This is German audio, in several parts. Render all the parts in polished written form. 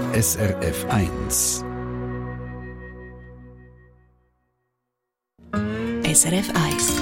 SRF 1. SRF 1.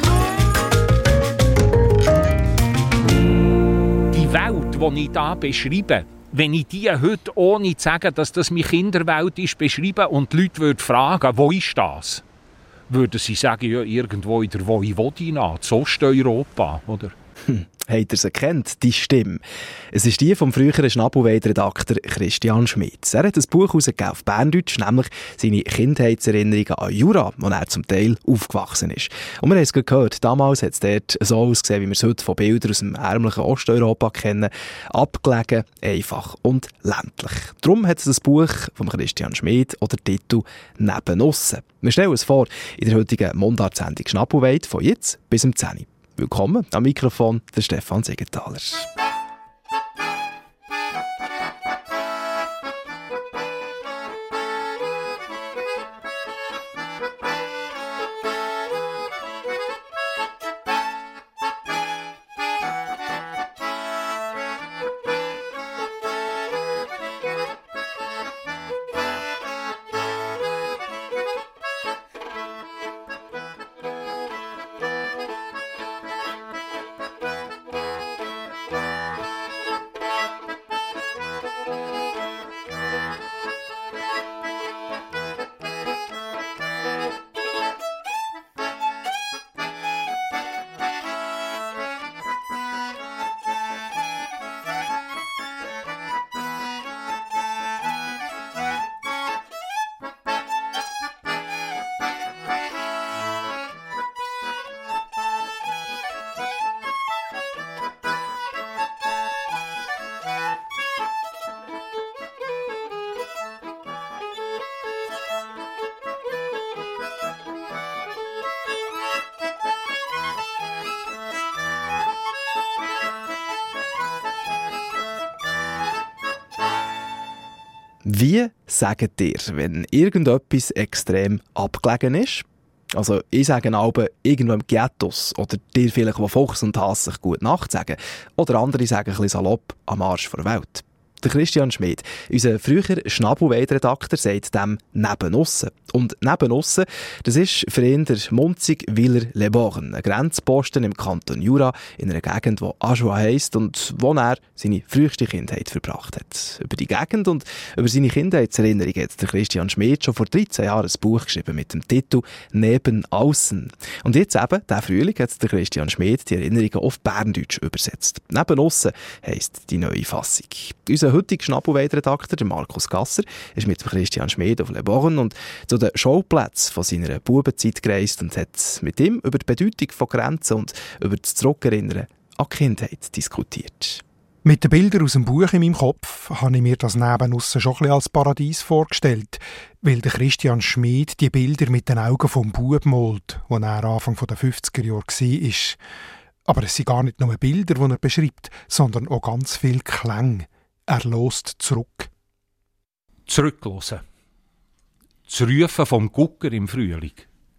Die Welt, die ich hier beschreibe, wenn ich die heute ohne zu sagen, dass das meine Kinderwelt ist, beschreibe und die Leute würden fragen, wo ist das? Würden sie sagen, ja, irgendwo in der Vojvodina, in Osteuropa, oder? Habt ihr sie kennt, die Stimme? Es ist die vom früheren Schnabelweid-Redakteur Christian Schmid. Er hat ein Buch herausgegeben auf Berndeutsch, nämlich seine Kindheitserinnerungen an Jura, wo er zum Teil aufgewachsen ist. Und wir haben es gehört, damals hat es dort so ausgesehen, wie wir es heute von Bildern aus dem ärmlichen Osteuropa kennen. Abgelegen, einfach und ländlich. Darum hat es das Buch von Christian Schmid oder den Titel «Nebenussen». Wir stellen uns vor, in der heutigen Mundart-Sendung Schnabelweid von jetzt bis um 10 Uhr. Willkommen am Mikrofon, der Stefan Siegenthaler. Wie sagt ihr, wenn irgendetwas extrem abgelegen ist? Also ich sage aber irgendwo im Ghettos oder dir vielleicht, wo Fuchs und Hass sich gut Nacht sagen. Oder andere sagen ein bisschen salopp am Arsch der Welt. Der Christian Schmid, unser früher Schnabelweid-Redakteur, sagt dem «Nebenussen». Und «Nebenussen», das ist für ihn der Munzig-Willer-Le-Born, ein Grenzposten im Kanton Jura, in einer Gegend, die Ajoie heisst und wo er seine früheste Kindheit verbracht hat. Über die Gegend und über seine Kindheitserinnerungen hat der Christian Schmid schon vor 13 Jahren ein Buch geschrieben mit dem Titel «Neben außen». Und jetzt eben, diesen Frühling, hat der Christian Schmid die Erinnerungen auf Berndeutsch übersetzt. «Nebenussen» heisst die neue Fassung. Unser heutiger Schnabelweid-Redakteur, Markus Gasser, ist mit Christian Schmid auf Le Born und zu den Schauplätzen von seiner Bubenzeit gereist und hat mit ihm über die Bedeutung von Grenzen und über das Zurückerinnern an die Kindheit diskutiert. Mit den Bildern aus dem Buch in meinem Kopf habe ich mir das Nebenussen schon ein bisschen als Paradies vorgestellt, weil der Christian Schmid die Bilder mit den Augen vom Bub malt, als er Anfang der 50er Jahre war. Aber es sind gar nicht nur Bilder, die er beschreibt, sondern auch ganz viel Klänge. Er hört zurück. Zurückhören. Das Rufen vom Gucker im Frühling.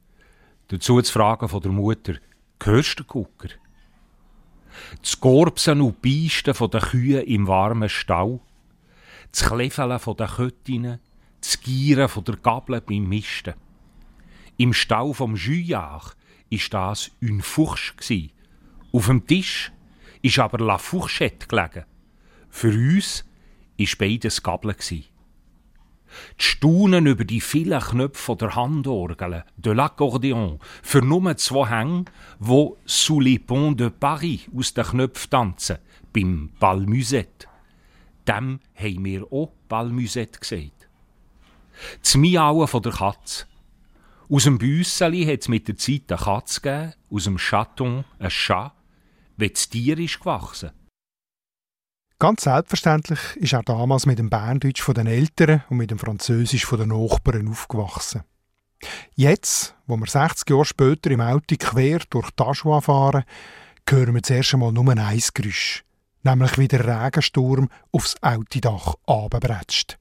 Dazu das Fragen von der Mutter, hörst du den Gucker? Das Gorbsen und Beisten von den Kühen im warmen Stall. Das Klefeln von den Köttinnen. Das Gieren von der Gabel beim Misten. Im Stall vom Juillard war das une Fourche. Auf dem Tisch ist aber la Fourchette gelegen. Für uns war beides Gabeln. Die Staunen über die vielen Knöpfe der Handorgel, de l'accordéon, für nur 2 Hänge, die sous les ponts de Paris aus den Knöpfen tanzen, beim Bal Musette. Dem haben wir auch Bal Musette gesagt. Das Miauen von der Katze. Aus dem Büsseli hat es mit der Zeit eine Katze gegeben, aus dem Chaton ein Chat, wenn das Tier ist gewachsen. Ganz selbstverständlich ist er damals mit dem Berndeutsch von den Eltern und mit dem Französisch von den Nachbarn aufgewachsen. Jetzt, wo wir 60 Jahre später im Auto quer durch die Ajoie fahren, hören wir zuerst einmal nur ein Geräusch, nämlich wie der Regensturm aufs Autodach runterbrätscht.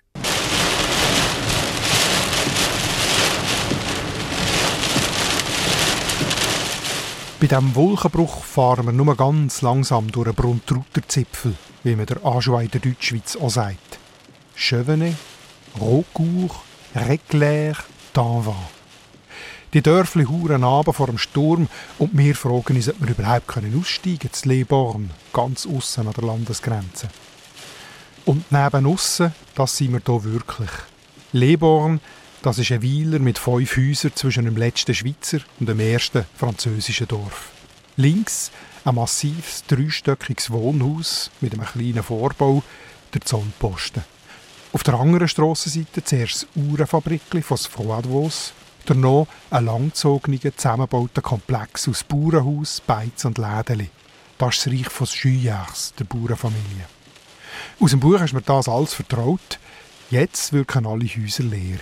Bei diesem Wolkenbruch fahren wir nur ganz langsam durch einen Brunntrutter-Zipfel, wie man der Ajoie in der Deutschschweiz auch sagt. Je venais Raucourt, Reclair, Danvin. Die Dörfli huren runter vor dem Sturm und wir fragen uns, ob wir überhaupt aussteigen können, zu Les Bornes, ganz aussen an der Landesgrenze. Und neben aussen, das sind wir hier wirklich. Les Bornes, das ist ein Weiler mit 5 Häusern zwischen dem letzten Schweizer und dem ersten französischen Dorf. Links ein massives, 3-stöckiges Wohnhaus mit einem kleinen Vorbau, der Zollposten. Auf der anderen Strassenseite zuerst das Uhrenfabrikli von Froidvos, danach ein langgezogener, zusammengebauter Komplex aus Bauernhaus, Beiz und Lädeli. Das ist das Reich von Juillards, der Bauernfamilie. Aus dem Buch ist mir das alles vertraut. Jetzt wirken alle Häuser leer.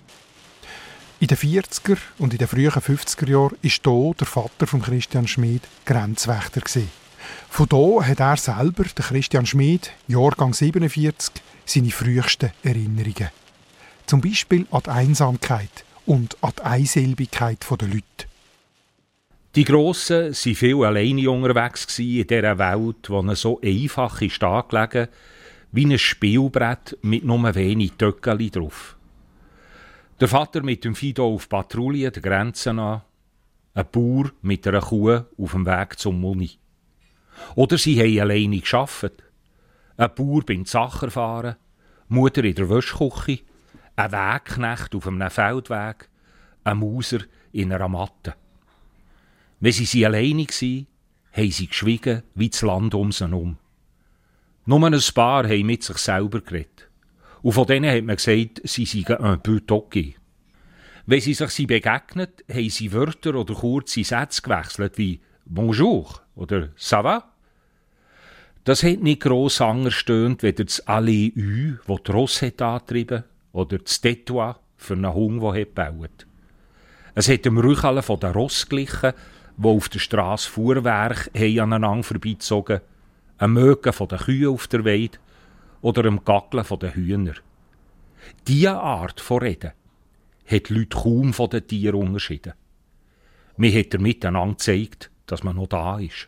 In den 40er und in den frühen 50er Jahren war hier der Vater von Christian Schmid Grenzwächter. Von hier hat er selber, der Christian Schmid, Jahrgang 47, seine frühesten Erinnerungen. Zum Beispiel an die Einsamkeit und an die Einsilbigkeit der Leute. Die Grossen waren viel alleine unterwegs in dieser Welt, die so einfach ist angelegen, wie ein Spielbrett mit nur wenig Töckeli drauf. Der Vater mit dem Fido auf Patrouille der Grenzen an, ein Bauer mit einer Kuh auf dem Weg zum Muni. Oder sie haben alleine gearbeitet. Ein Bauer beim Sacherfahren, Mutter in der Wäschküche, ein Wegknecht auf einem Feldweg, ein Mauser in einer Matte. Wenn sie alleine waren, haben sie geschwiegen wie das Land um sie herum. Nur ein paar haben mit sich selber geredet. Und von denen hat man gesagt, sie seien un peu toqués. Wenn sie sich begegnet, haben sie Wörter oder kurze Sätze gewechselt, wie «Bonjour» oder «Ça va?» Das hat nicht gross anders stöhnt, weder das «Allez-u», das die Rosse hat angetrieben, oder das «Tais-toi» für einen Hund, der hat gebaut. Es hat dem Rüchalen von den Ross glichen, die auf der Strasse Fuhrwerk aneinander vorbeizogen, ein Mögen von den Kühen auf der Weide oder ein Gackeln von den Hühnern. Diese Art von Reden hat die Leute kaum von den Tieren unterschieden. Man hat miteinander gezeigt, dass man noch da ist.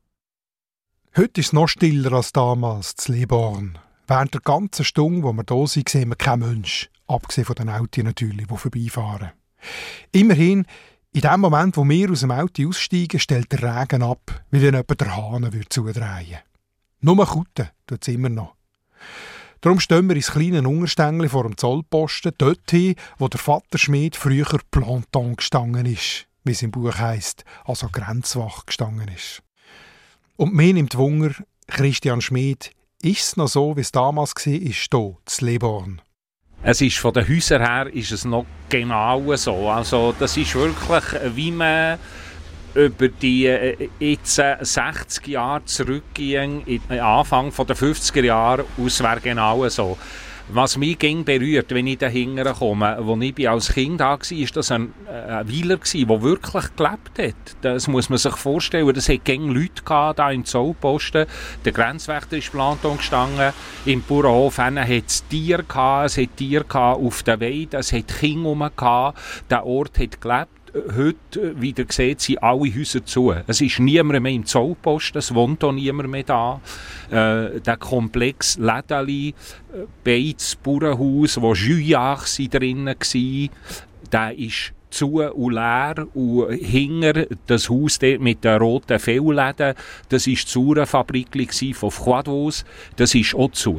Heute ist es noch stiller als damals, zu Les Bornes. Während der ganzen Stunde, wo wir hier sind, sehen wir keinen Menschen. Abgesehen von den Autos natürlich, die vorbeifahren. Immerhin, in dem Moment, wo wir aus dem Auto aussteigen, stellt der Regen ab, wie wenn jemand der Hahn zudrehen würde. Nur Kutten tut es immer noch. Darum stehen wir ins kleine Unterstängli vor dem Zollposten, dorthin, wo der Vater Schmid früher Planton gestanden ist, wie es im Buch heisst, also Grenzwach gestanden ist. Und mir nimmt Wunder, Christian Schmid, ist es noch so, wie es damals war, ist hier, zu Les Bornes? Es ist von den Häusern her ist es noch genau so. Also das ist wirklich, wie man über die jetzt 60 Jahre zurückgehen, Anfang der 50er Jahre, es wäre genau so. Was mich berührt, wenn ich dahinter komme, als ich als Kind da war, war das ein Weiler, der wirklich gelebt hat. Das muss man sich vorstellen. Es hat Leute da im Zollposten. Der Grenzwächter ist Planton gestanden. Im Bauernhof hat es Tiere gehabt. Es hat Tiere auf der Weide. Es hat Kinder rum. Der Ort hat gelebt. Heute, wie ihr seht, sind alle Häuser zu. Es ist niemand mehr im Zollposten, es wohnt auch niemand mehr da. Der Komplex Lädeli, Beiz, Bauernhaus, wo Juillards drinnen war, der ist zu und leer. Und hinter das Haus dort mit den roten Fellläden, das war die Uhrenfabrik von Froidvos, das ist auch zu.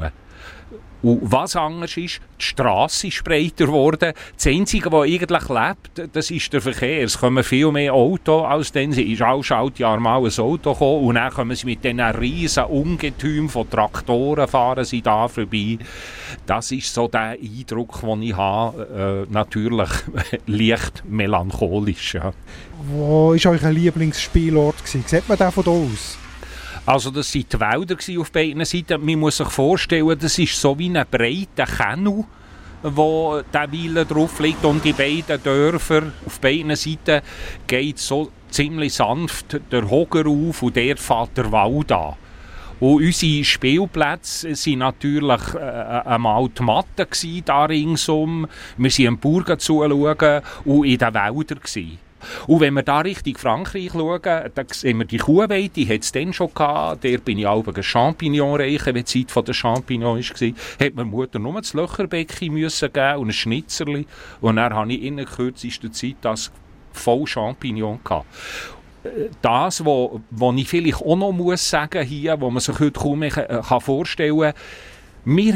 Und was anders ist, die Strasse ist breiter geworden. Das Einzige, was eigentlich lebt, das ist der Verkehr. Es kommen viel mehr Autos als dann. Sie ist auch Schaltjahr mal ein Auto gekommen und dann kommen sie mit diesen riesen Ungetümen von Traktoren fahren sie da vorbei. Das ist so der Eindruck, den ich habe. Natürlich leicht melancholisch. Ja. Wo war euer Lieblingsspielort? Sieht man den von hier aus? Also das waren die Wälder auf beiden Seiten. Man muss sich vorstellen, das ist so wie ein breiter Kanal, wo der Weiler drauf liegt. Und die beiden Dörfer auf beiden Seiten geht so ziemlich sanft der Hoger auf und der fährt der Wald an. Und unsere Spielplätze waren natürlich einmal die Matten da ringsum. Wir sind am Burgen zuschauen und in den Wäldern. Und wenn wir da Richtung Frankreich schauen, da sehen wir die Kuhweide, die hat es dann schon gehabt. Der bin ich auch ein Champignon reichen, wenn die Zeit der Champignons war. Hat meine Mutter nur das Löcherbecken müssen geben und ein Schnitzerli. Und dann habe ich in der kürzesten Zeit das voll Champignon gehabt. Das, was ich vielleicht auch noch muss sagen hier, wo man sich heute kaum mehr vorstellen kann, wir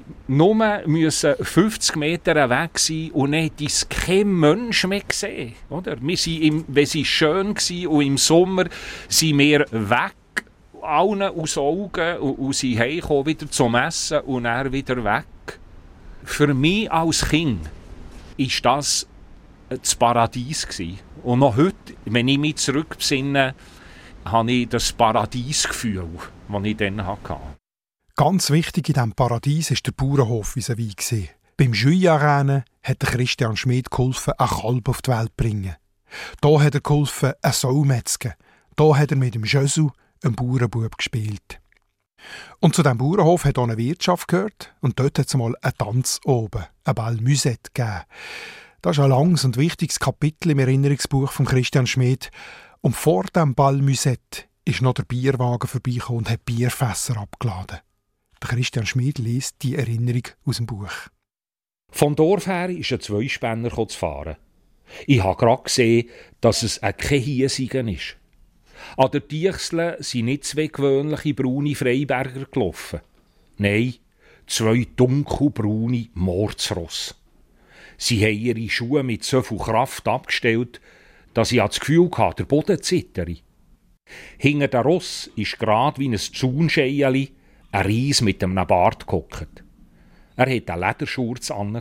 mussten nur 50 Meter weg sein und dann hat uns kein Mensch mehr gesehen. Oder? Wir sind wenn es schön war und im Sommer sind wir weg, allen aus den Augen und sind heimgekommen, wieder zum Essen und dann wieder weg. Für mich als Kind war das Paradies gewesen. Und noch heute, wenn ich mich zurückbesinne, habe ich das Paradiesgefühl, das ich dann hatte. Ganz wichtig in diesem Paradies war der Bauernhof vis-à-vis. Beim Juillet-Rennen hat Christian Schmid geholfen, einen Kalb auf die Welt zu bringen. Da hat er geholfen, eine Sau metzgen. Da hat er mit dem Jösu einen Bauernbub gespielt. Und zu diesem Bauernhof hat auch eine Wirtschaft gehört. Und dort hat es mal einen Tanz oben, eine Bal Musette gegeben. Das ist ein langes und wichtiges Kapitel im Erinnerungsbuch von Christian Schmid. Und vor dem Bal Musette ist noch der Bierwagen vorbeigekommen und hat Bierfässer abgeladen. Der Christian Schmid liest die Erinnerung aus dem Buch. Vom Dorf her ist ein Zweispänner zu fahren. Ich habe gerade gesehen, dass es kein Hiesigen ist. An der Tiechsle sind nicht zwei gewöhnliche braune Freiberger gelaufen. Nein, zwei dunkelbraune Mordsross. Sie haben ihre Schuhe mit so viel Kraft abgestellt, dass ich das Gefühl hatte, der Boden zittere. Hinter der Ross ist gerade wie ein Zaunscheili ein Ries mit einem Bart gehockt. Er hatte eine Lederschurz an.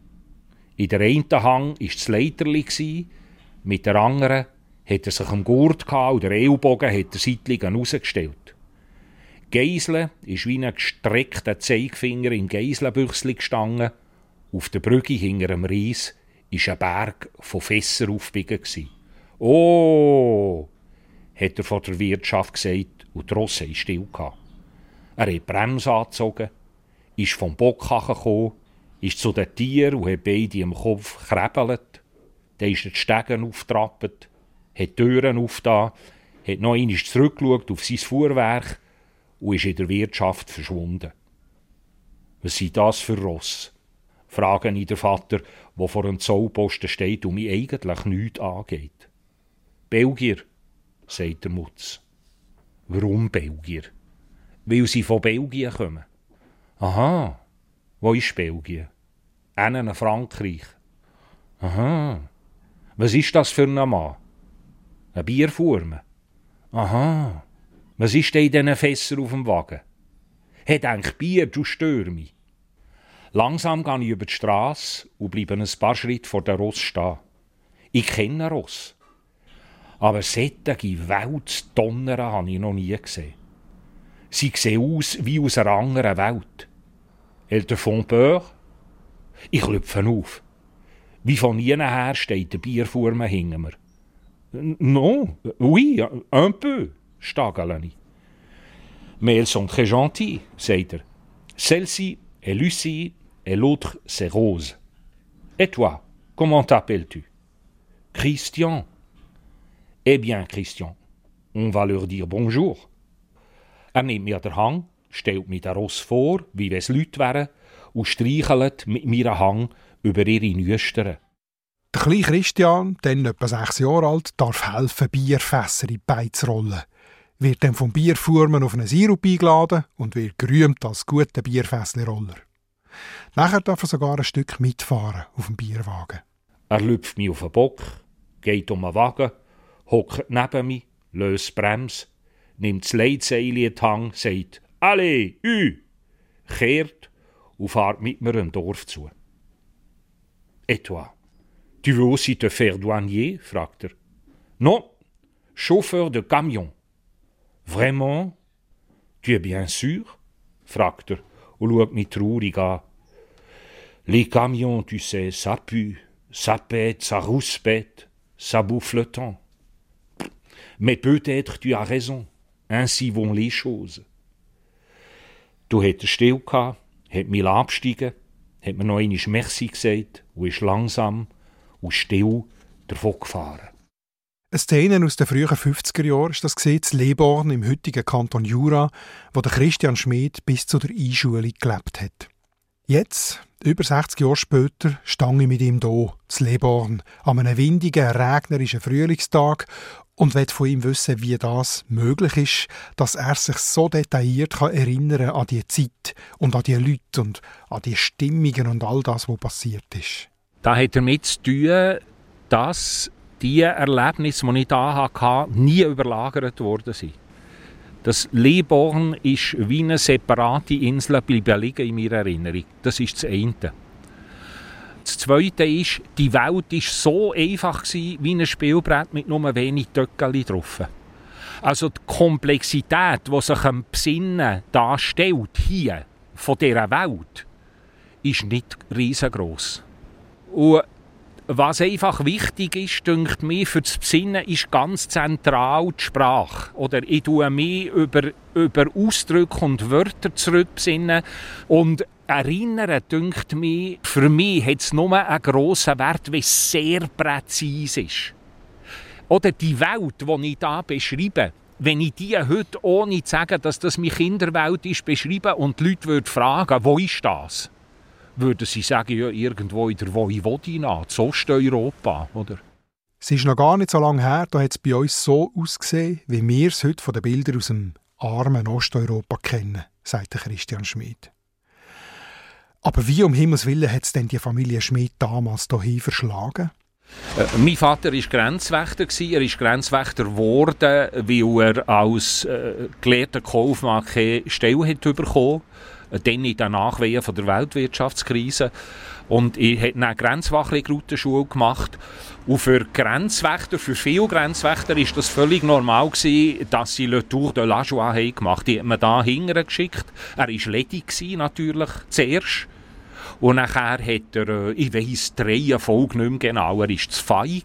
In der einen Hand war das Leiterli, mit der anderen hat er sich am Gurt und der Ellbogen hat er seitlich rausgestellt. Geisle ist wie ein gestreckter Zeigefinger im Geislenbüchsli gestanden. Auf der Brücke hinter dem Ries war ein Berg von Fässern aufgebogen. «Oh!» hat er von der Wirtschaft gesagt und die Rosse war still. Er hat die Bremse angezogen, ist vom Bock gekommen, ist zu den Tieren und hat beide im Kopf gekrebelt. Dann ist er die Stegen aufgetrappt, hat die Türen aufgetan, hat noch einmal zurückgeschaut auf sein Fuhrwerk und ist in der Wirtschaft verschwunden. Was sind das für Ross? Frage ich den Vater, der vor dem Zollposten steht und mich eigentlich nichts angeht. Belgier, sagt der Mutz. Warum Belgier? Weil sie von Belgien kommen. Aha, wo ist Belgien? In Frankreich. Aha, was ist das für ein Mann? Ein Bierfuhrmann. Aha, was ist denn in diesen Fässern auf dem Wagen? Hat eigentlich Bier, du stör mich. Langsam gehe ich über die Strasse und bleibe ein paar Schritte vor der Ross stehen. Ich kenne Ross. Aber solche Weltdonner habe ich noch nie gesehen. Sie sehen aus wie aus einer anderen Welt. Elles te font peur? Ich klopfe auf. Wie von ihnen her steht der Bierfuhrmann hinter mir. Non, oui, un peu, stagele ich. Mais elles sont très gentilles, sagt er. Celle-ci est Lucie et l'autre c'est Rose. Et toi, comment t'appelles-tu? Christian. Eh bien, Christian, on va leur dire bonjour. Er nimmt mich an der Hand, stellt mir den Ross vor, wie wenn es Leute wären, und streichelt mit meiner Hand über ihre Nüstern. Der kleine Christian, dann etwa 6 Jahre alt, darf helfen, Bierfässer in die Beine zu rollen. Wird dann vom Bierfuhrmann auf einen Sirup eingeladen und wird gerühmt als guter Bierfässli-Roller. Nachher darf er sogar ein Stück mitfahren auf dem Bierwagen. Er lüpft mich auf den Bock, geht um den Wagen, hockt neben mich, löst die Bremse, nimmt das Leitseil in die Hand, sagt «Allez, kehrt und fährt mit mir ein Dorf zu. «Et toi, tu veux aussi te faire douanier?» fragt er. «Non, chauffeur de camion.» «Vraiment? Tu es bien sûr?» fragt er und schaut mich traurig an. «Les camions, tu sais, ça pue, ça pète, ça rouspète, ça bouffe le temps. Mais peut-être tu as raison, ainsi vont les choses.» Du hat er still gehabt, hat mich absteigen, hat mir noch einmal Merci gesagt und ist langsam und still davon gefahren. Eine Szene aus den frühen 50er Jahren ist das gesehen, in Leborn im heutigen Kanton Jura, wo der Christian Schmid bis zu der Einschulung gelebt hat. Jetzt, über 60 Jahre später, stange ich mit ihm hier, in Leborn, an einem windigen, regnerischen Frühlingstag und will von ihm wissen, wie das möglich ist, dass er sich so detailliert erinnern kann an die Zeit und an die Leute und an die Stimmungen und all das, was passiert ist. Das hat damit zu tun, dass die Erlebnisse, die ich da hatte, nie überlagert worden sind. Das Leborn ist wie eine separate Insel liegen in meiner Erinnerung. Das ist das eine. Das zweite ist, die Welt war so einfach wie ein Spielbrett mit nur wenig Töckchen drauf. Also die Komplexität, die sich am Besinnen darstellt, hier, von dieser Welt, ist nicht riesengroß. Und was einfach wichtig ist, denkt mir, für das Besinnen ist ganz zentral die Sprache. Oder ich tue mich über Ausdrücke und Wörter zurückbesinnen. Und erinnern, denkt mir, für mich hat es nur einen grossen Wert, weil es sehr präzise ist. Oder die Welt, die ich hier beschreibe, wenn ich die heute, ohne zu sagen, dass das meine Kinderwelt ist, beschreibe und die Leute würden fragen, wo ist das? Würden sie sagen, ja, irgendwo in der Vojvodina, in Osteuropa, oder? Es ist noch gar nicht so lange her, da hat es bei uns so ausgesehen, wie wir es heute von den Bildern aus dem armen Osteuropa kennen, sagt Christian Schmid. Aber wie um Himmels Willen hat es denn die Familie Schmid damals hierhin verschlagen? Mein Vater war Grenzwächter. Er ist Grenzwächter geworden, weil er als gelehrter Kaufmann keine Stelle hat bekommen. Dann in den Nachwehen von der Weltwirtschaftskrise. Und ich habe eine Grenzwachleute-Schule gemacht. Und für Grenzwächter, für viele Grenzwächter, war das völlig normal gewesen, dass sie Le Tour de la Joie gemacht haben. Die hat man da hinterher geschickt. Er war ledig natürlich, zuerst. Und nachher hat er, ich weiss, 3 Folgen nicht mehr genau, er war zu Fay,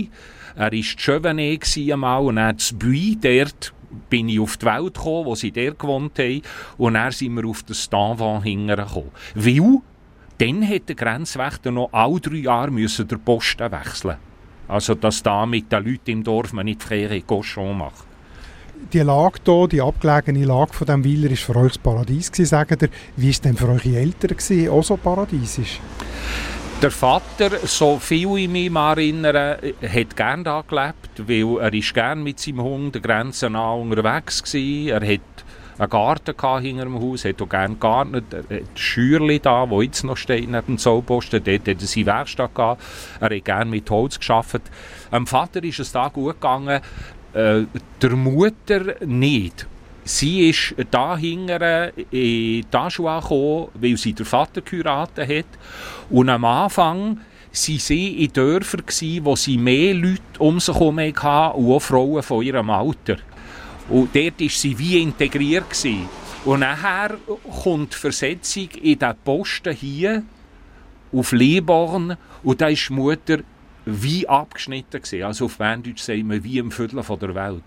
er war zu Chevenet einmal und dann zu Buy, dort bin ich auf die Welt gekommen, wo sie dort gewohnt haben, und dann sind wir auf das Stanvan hingekommen. Weil, dann hat der Grenzwächter noch alle 3 Jahre den Posten wechseln. Also, dass da mit den Leuten im Dorf man nicht Frère Cochon macht. Die Lage hier, die abgelegene Lage von diesem Weiler, war für euch das Paradies gewesen, sagt ihr. Wie war es denn für eure Eltern gewesen, auch so paradiesisch? Der Vater, so viel ich mich erinnere, hat gerne da gelebt, weil er ist gerne mit seinem Hund der Grenze nah unterwegs war. Er hat einen Garten hinter dem Haus, hat auch gerne gegartnet. Er hat ein Scheuerchen da, das jetzt noch steht neben dem Zollposten. Dort hat er seine Werkstatt gehabt. Er hat gerne mit Holz gearbeitet. Dem Vater ist es da gut gegangen. Der Mutter nicht. Sie ist da hinten in Taschua gekommen, weil sie den Vater geheiratet hat. Und am Anfang waren sie in Dörfern, wo sie mehr Leute um sich herum hatten und auch Frauen von ihrem Alter. Und dort war sie wie integriert. Und nachher kommt die Versetzung in den Posten hier auf Leborn und da ist die Mutter wie abgeschnitten gewesen. Also auf Berndeutsch sagen wir, wie im Viertel von der Welt.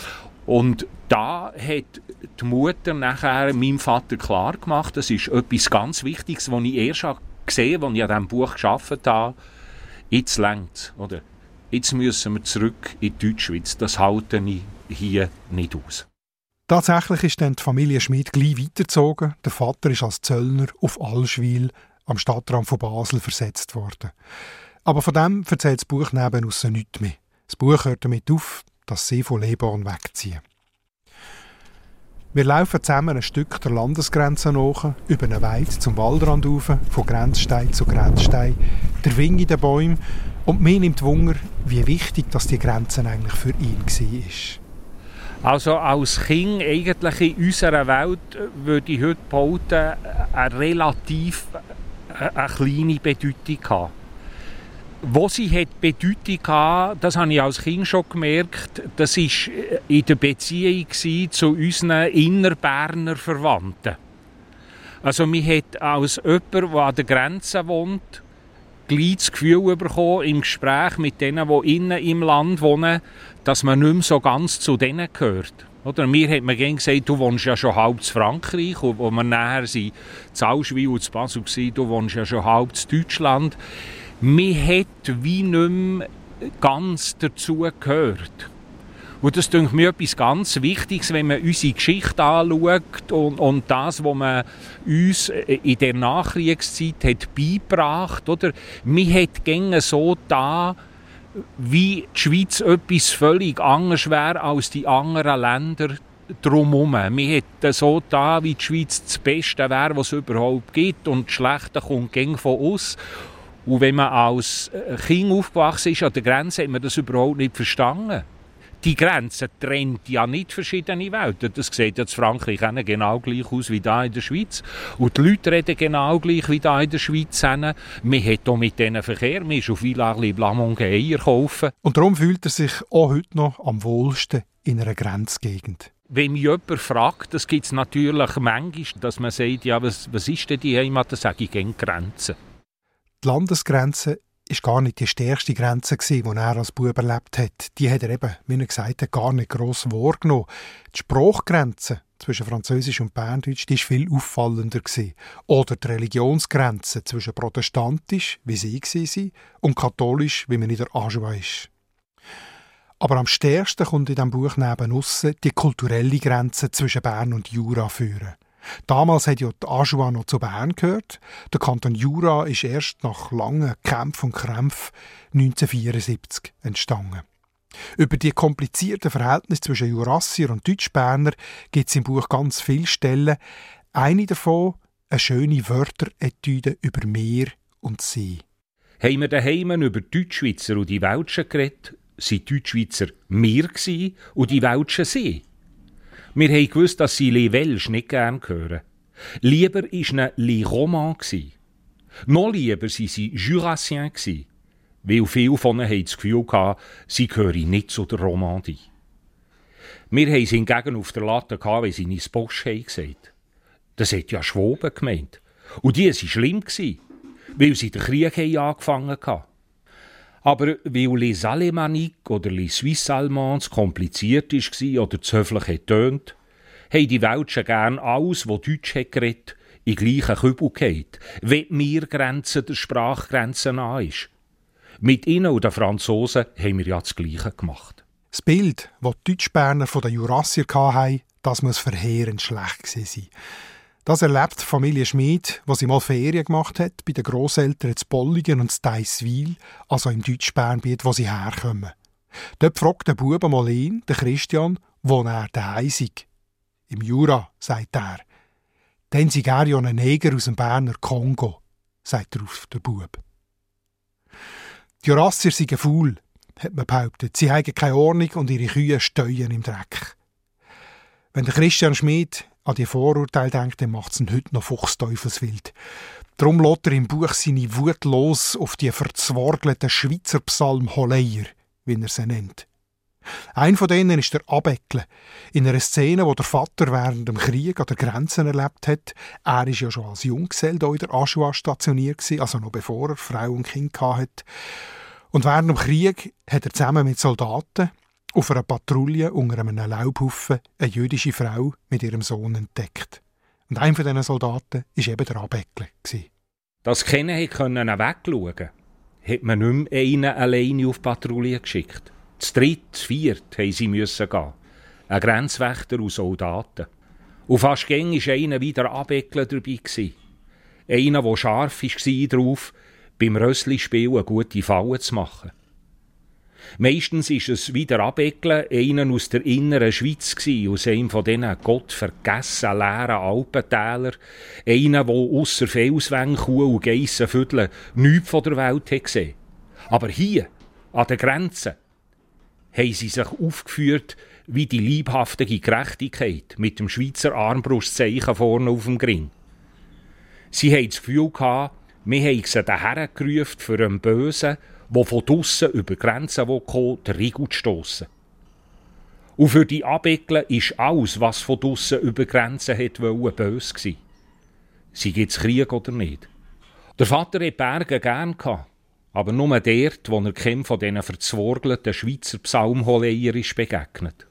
Und da hat die Mutter nachher meinem Vater klar gemacht, das ist etwas ganz Wichtiges, was ich erst gesehen habe, als ich an diesem Buch gearbeitet habe. Jetzt längt's, oder? Jetzt müssen wir zurück in die Deutschschweiz. Das halte ich hier nicht aus. Tatsächlich ist dann die Familie Schmid gleich weitergezogen. Der Vater ist als Zöllner auf Allschwil am Stadtrand von Basel versetzt worden. Aber von dem erzählt das Buch nebenaus nichts mehr. Das Buch hört damit auf, dass sie von Leborn wegziehen. Wir laufen zusammen ein Stück der Landesgrenze nach, über eine Weide zum Waldrand rauf, von Grenzstein zu Grenzstein, der Wind in den Bäumen, und mir nimmt Wunder, wie wichtig dass die Grenze eigentlich für ihn war. Also als Kind eigentlich in unserer Welt würde ich heute behaupten, eine relativ kleine Bedeutung haben. Wo sie hat Bedeutung hatte, das habe ich als Kind schon gemerkt, das war in der Beziehung zu unseren Innerberner Verwandten. Also man hat als jemand, der an der Grenze wohnt, gleich das Gefühl bekommen, im Gespräch mit denen, die innen im Land wohnen, dass man nicht mehr so ganz zu denen gehört. Oder mir hat man gerne gesagt, du wohnst ja schon halb in Frankreich, und wo wir nachher sind, in Allschwil und in Basel waren, du wohnst ja schon halb in Deutschland. Man hat wie nicht mehr ganz dazu gehört. Und das denke mir etwas ganz Wichtiges, wenn man unsere Geschichte anschaut und das, was man uns in der Nachkriegszeit hat beigebracht hat. Man hat gängig so da, wie die Schweiz etwas völlig anderes wäre als die anderen Länder drumherum. Man hat so da, wie die Schweiz das Beste wäre, was es überhaupt gibt, und das Schlechte kommt gängig von uns. Und wenn man als Kind aufgewachsen ist an der Grenze, hat man das überhaupt nicht verstanden. Die Grenze trennt ja nicht verschiedene Welten. Das sieht jetzt Frankreich genau gleich aus wie da in der Schweiz. Und die Leute reden genau gleich wie da in der Schweiz. Man hat hier mit denen Verkehr. Man ist auf Villars-les-Blamont Eier kaufen. Und darum fühlt er sich auch heute noch am wohlsten in einer Grenzgegend. Wenn mich jemand fragt, das gibt es natürlich manchmal, dass man sagt, ja, was ist denn die Heimat? Dann sage ich gerne Grenzen. Die Landesgrenze war gar nicht die stärkste Grenze, die er als Bub erlebt hat. Die hat er eben, wie er gesagt hat, gar nicht gross wahrgenommen. Die Sprachgrenze zwischen Französisch und Berndeutsch war viel auffallender. Oder die Religionsgrenze zwischen protestantisch, wie sie waren, und katholisch, wie man in der Ajoie ist. Aber am stärksten kommt in diesem Buch nebenussen die kulturelle Grenze zwischen Bern und Jura führen. Damals hat ja die Ajoie noch zu Bern gehört. Der Kanton Jura ist erst nach langen Kämpfen und Krämpfen 1974 entstanden. Über die komplizierten Verhältnisse zwischen Jurassier und Deutschberner gibt es im Buch ganz viele Stellen. Eine davon, eine schöne Wörteretüde über Meer und See. Haben wir daheim über die Deutschschweizer und die Welschen geredet, waren die Deutschschweizer wir und die Welschen sie. Wir haben gewusst, dass sie les Welsch nicht gern hören. Lieber war ihnen les Romans. Noch lieber waren sie Jurassiens, weil viele von ihnen haben das Gefühl hatten, sie gehören nicht zu der Romandie. Wir haben sie hingegen auf der Latte gehabt, weil sie ins Bosch gesagt haben. Das hat ja Schwoben gemeint. Und die waren schlimm, weil sie den Krieg angefangen haben. Aber weil les Alémaniques oder les Suisse Allemands kompliziert war oder zu höflich tönt, haben die Welschen gern alles, was Deutsch hat geredet, in gleichen Kübel gehabt, wenn die Meergrenze der Sprachgrenze nah ist. Mit ihnen und den Franzosen haben wir ja das Gleiche gemacht. Das Bild, das die Deutschberner von den Jurassier hatten, das muss verheerend schlecht sein. Das erlebt die Familie Schmid, die sie mal Ferien gemacht hat, bei den Grosseltern zu Bolligen und zu Deisswil, also im Deutschbernbiet, wo sie herkommen. Dort fragt der Bub mal ihn, der Christian, wo er daheim sei. Im Jura, sagt er. Dann sei er ja ein Neger aus dem Berner Kongo, sagt der Bub. Die Jurassier seien faul, hat man behauptet. Sie haben keine Ordnung und ihre Kühe steuern im Dreck. Wenn der Christian Schmid an die Vorurteile denkt, dann macht es ihn heute noch fuchsteufelswild. Darum lässt er im Buch seine Wut los auf die verzworgelten Schweizer Psalmholeier, wie er sie nennt. Ein von denen ist der Abeckle. In einer Szene, wo der Vater während dem Krieg an der Grenze erlebt hat. Er war ja schon als Junggesell hier in der Ajoie stationiert, also noch bevor er Frau und Kind hatte. Und während dem Krieg hat er zusammen mit Soldaten auf einer Patrouille unter einem Laubhaufen eine jüdische Frau mit ihrem Sohn entdeckt. Und einer von diesen Soldaten war eben der Abeckle. Dass keiner wegschauen konnte, hat man nicht mehr einen alleine auf Patrouille geschickt. Zu dritt, zu viert mussten sie gehen. Ein Grenzwächter und Soldaten. Und fast gäng war einer wie der Abeckle dabei. Einer, der scharf war darauf, beim Rössli-Spiel eine gute Falle zu machen. Meistens ist es wie der Abeckle, einer aus der inneren Schweiz aus einem von diesen gottvergessen leeren Alpentälern, einer, der ausser Felswänge, Kuh und Geissenvierteln nichts von der Welt hat gesehen. Aber hier, an der Grenze, haben sie sich aufgeführt wie die liebhaftige Gerechtigkeit mit dem Schweizer Armbrustzeichen vorne auf dem Gring. Sie hatten das Gefühl gehabt, wir haben sie daher gerufen für einen Bösen, der von draussen über Grenzen kommen, den Riegel zu stossen. Und für die Abeckle ist alles, was von draussen über Grenzen wollte, böse gewesen. Sei jetzt Krieg oder nicht. Der Vater hatte Berge gern gehabt, aber nur dort, wo er keinem von diesen verzworgelten Schweizer Psalmholeiern ist begegnet.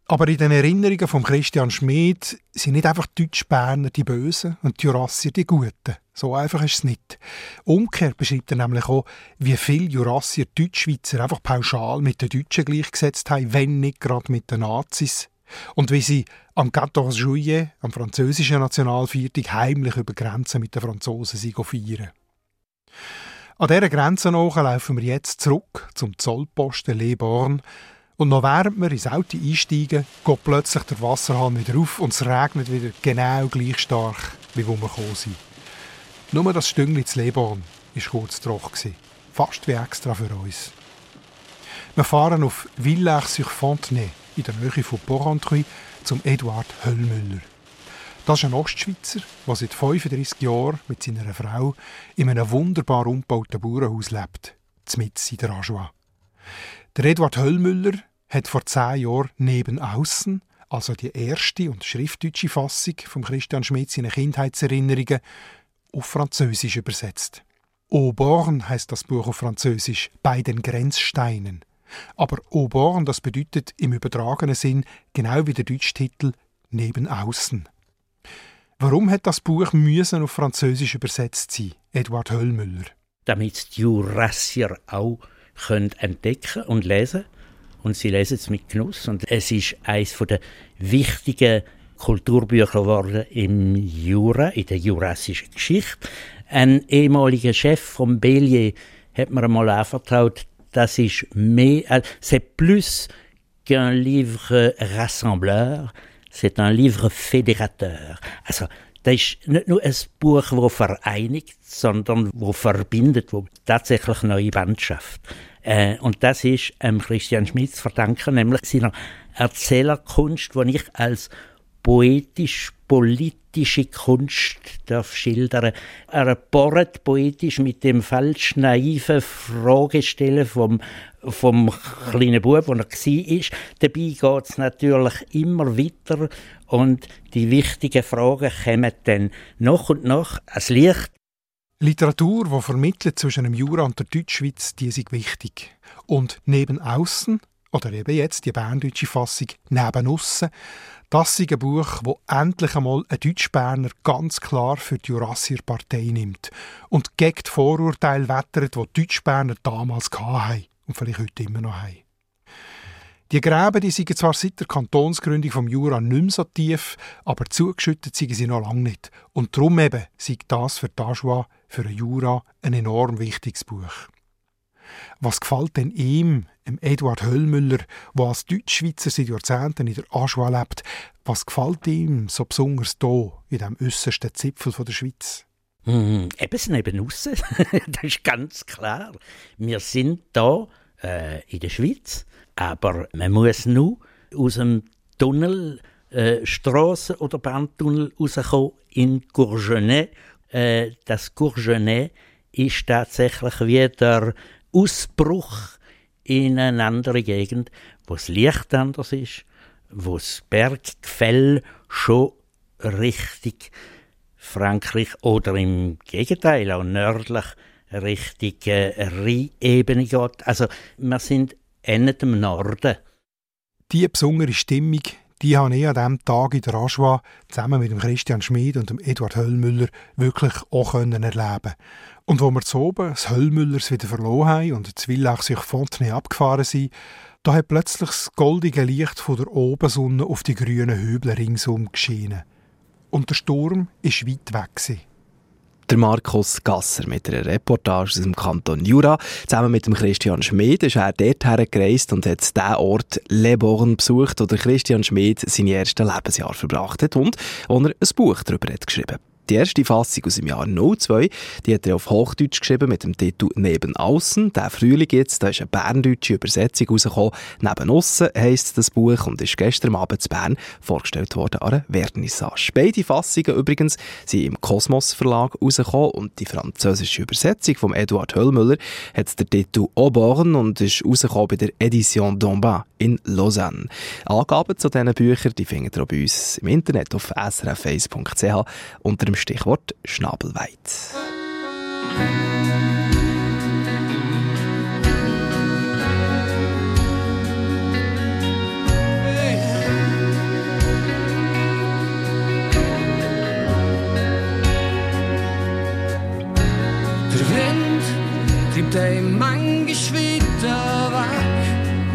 Aber in den Erinnerungen von Christian Schmid sind nicht einfach die Deutsch-Berner die Bösen und die Jurassier die Guten. So einfach ist es nicht. Umgekehrt beschreibt er nämlich auch, wie viele Jurassier Deutschschweizer einfach pauschal mit den Deutschen gleichgesetzt haben, wenn nicht gerade mit den Nazis. Und wie sie am 14 Juillet, am französischen Nationalviertag, heimlich über Grenzen mit den Franzosen feiern. An dieser Grenze nach laufen wir jetzt zurück zum Zollposten Les Bornes. Und noch während wir ins Auto einsteigen, geht plötzlich der Wasserhahn wieder auf und es regnet wieder genau gleich stark, wie wo wir gekommen sind. Nur das Stüngli zu Les Bornes war kurz trocken. Fast wie extra für uns. Wir fahren auf Villers-sur-Fontenay in der Nähe von Porrentruy zum Eduard Höllmüller. Das ist ein Ostschweizer, der seit 35 Jahren mit seiner Frau in einem wunderbar umgebauten Bauernhaus lebt, mitten in der Ajoie. Der Eduard Höllmüller hat vor 10 Jahren «Neben außen», also die erste und schriftdeutsche Fassung von Christian Schmid seine Kindheitserinnerungen, auf Französisch übersetzt. «Aux Bornes» heisst das Buch auf Französisch «Bei den Grenzsteinen». Aber «Aux Bornes», das bedeutet im übertragenen Sinn genau wie der deutsche Titel «Neben außen». Warum hat das Buch müssen auf Französisch übersetzt sein, Eduard Höllmüller? Damit die Jurassier auch können entdecken und lesen. Und sie lesen es mit Genuss. Und es ist eines der wichtigen Kulturbücher geworden im Jura, in der jurassischen Geschichte. Ein ehemaliger Chef vom Bélier hat mir einmal anvertraut, das ist mehr, c'est plus qu'un livre rassembleur, c'est un livre fédérateur. Also, das ist nicht nur ein Buch, das vereinigt, sondern das verbindet, das tatsächlich neue Band schafft. Und das ist Christian Schmid zu verdanken, nämlich seiner Erzählerkunst, die ich als poetisch-politische Kunst schildern darf. Er bohrt poetisch mit dem falsch naiven Fragestellen vom kleinen Bub, der er war. Dabei geht es natürlich immer weiter und die wichtigen Fragen kommen dann nach und nach ans Licht. Literatur, die vermittelt zwischen dem Jura und der Deutschschweiz, die ist wichtig. Und neben außen, oder eben jetzt die berndeutsche Fassung, neben aussen, das ist ein Buch, das endlich einmal ein Deutsch-Berner ganz klar für die Jurassier-Partei nimmt und gegen die Vorurteile wettert, die die Deutsch-Berner damals hatten und vielleicht heute immer noch haben. Die Gräben die sind zwar seit der Kantonsgründung vom Jura nicht mehr so tief, aber zugeschüttet sind sie noch lange nicht. Und darum eben sei das für die Ajoie, für den Jura, ein enorm wichtiges Buch. Was gefällt denn ihm, dem Eduard Höllmüller, der als Deutschschweizer seit Jahrzehnten in der Ajoie lebt, was gefällt ihm so besonders hier, in diesem äussersten Zipfel der Schweiz? Eben das Nebenaussen, das ist ganz klar. Wir sind hier in der Schweiz, aber man muss nur aus dem Tunnel, Strasse- oder Bahntunnel rauskommen in Courgenay. Das Courgenay ist tatsächlich wie der Ausbruch in eine andere Gegend, wo das Licht anders ist, wo das Berggefäll schon richtig Frankreich oder im Gegenteil auch nördlich Richtung Rheinebene geht. Also wir sind eher im Norden. Diese besondere Stimmung, die habe ich an diesem Tag in der Ajoie zusammen mit dem Christian Schmid und dem Eduard Höllmüller wirklich auch erleben. Und wo wir zu oben das Höllmüllers wieder verloren haben und das Villers-sur-Fontenay abgefahren sind, da hat plötzlich das goldige Licht von der Obersonne auf die grünen Hügel ringsum geschienen. Und der Sturm war weit weg gewesen. Der Markus Gasser mit einer Reportage aus dem Kanton Jura. Zusammen mit dem Christian Schmid ist er dorthin gereist und hat den Ort Les Bornes besucht, wo der Christian Schmid seine ersten Lebensjahre verbracht hat und wo er ein Buch darüber hat geschrieben. Die erste Fassung aus dem Jahr 02, die hat er auf Hochdeutsch geschrieben mit dem Titel «Neben außen». Der Frühling jetzt, da ist eine berndeutsche Übersetzung rausgekommen. «Neben aussen» heisst das Buch und ist gestern Abend in Bern vorgestellt worden an einer Vernissage. Beide Fassungen übrigens sind im Kosmos Verlag rausgekommen und die französische Übersetzung von Eduard Höllmüller hat den Titel «Aux Bornes» und ist rausgekommen bei der Edition d'Ambin in Lausanne. Angaben zu diesen Büchern die findet ihr auch bei uns im Internet auf srf1.ch unter dem Stichwort Schnabelweit. Hey, Der Wind treibt einen manchmal weiter weg.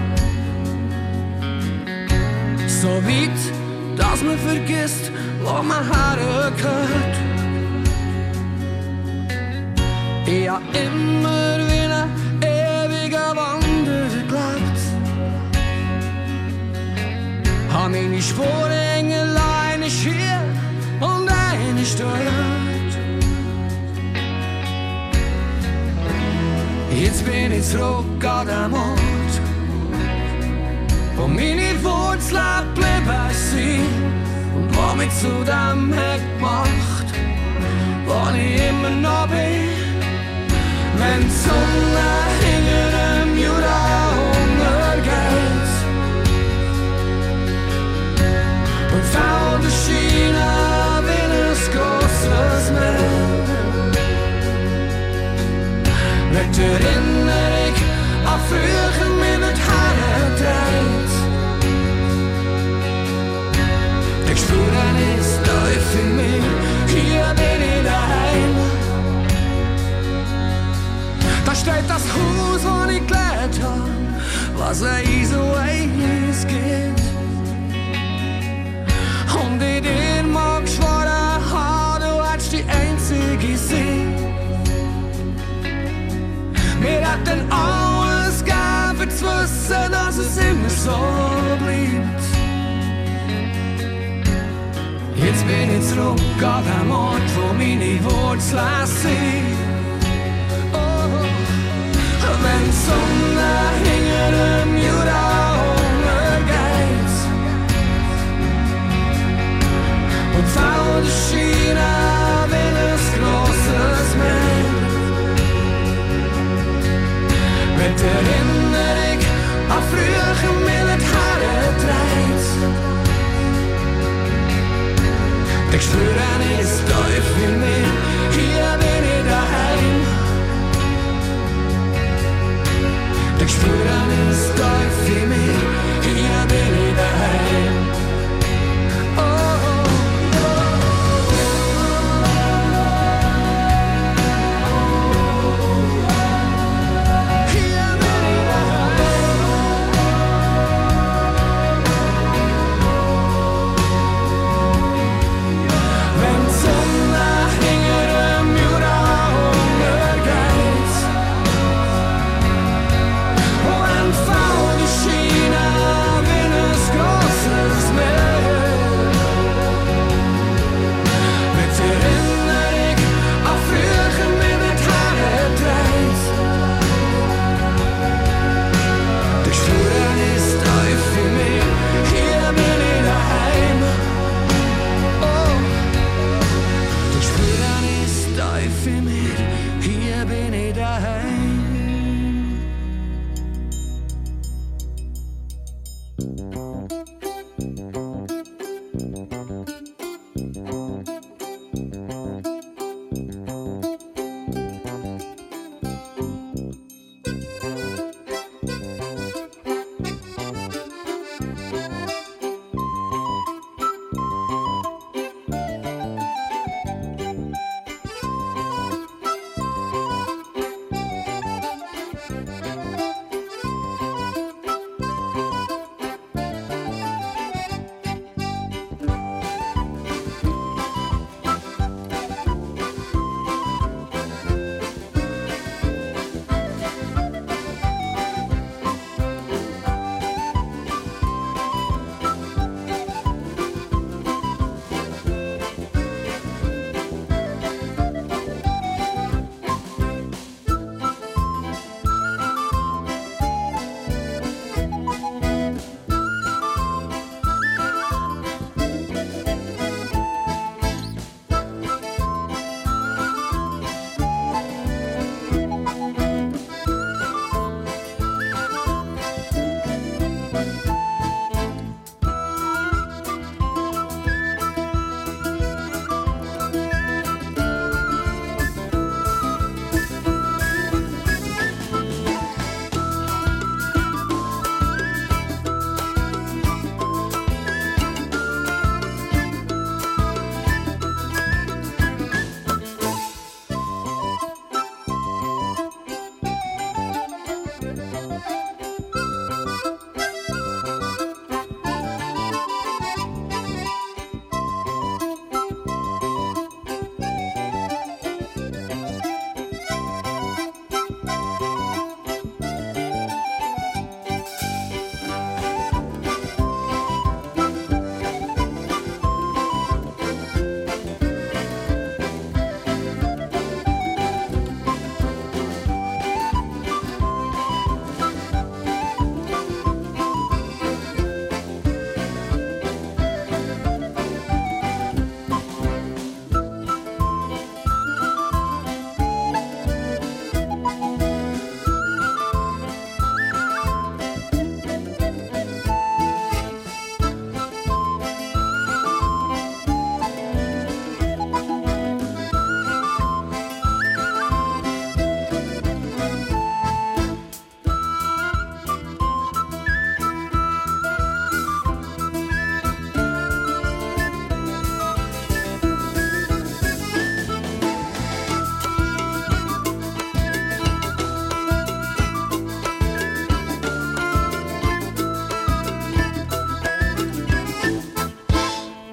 So weit, dass man vergisst, wo man hergehört. Ich hab immer wie ein ewiger Wanderer gelebt. Hab meine Spuren allein ist hier und eine ist dort. Jetzt bin ich zurück an den Ort, wo meine Wurzeln geblieben sind und wo mich zu dem hat gemacht, wo ich immer noch bin. Wenn die Sonne hinter dem Jura untergeht und Felder scheinen wie ein grosses Meer, mit der Erinnerung an früher mir wird hergedreht. Ich spüre es läuft in mir, hier bin ich daheim. Da steht das Haus, wo ich gelernt hab, was ein easy ways geht. Und ich dir mag schworen haben, du hättest die einzige sein. Wir hätten alles gegeben, zu wissen, dass es immer so bleibt. Jetzt bin ich zurück an dem Ort, wo meine Wurzeln sind. Wenn die Sonne hinter dem Jura untergeht und Felder scheinen wie ein grosses Meer, mit der Erinnerung an früher mir wird hergedreht. Ich spüre es läuft in mir, hier bin ich daheim.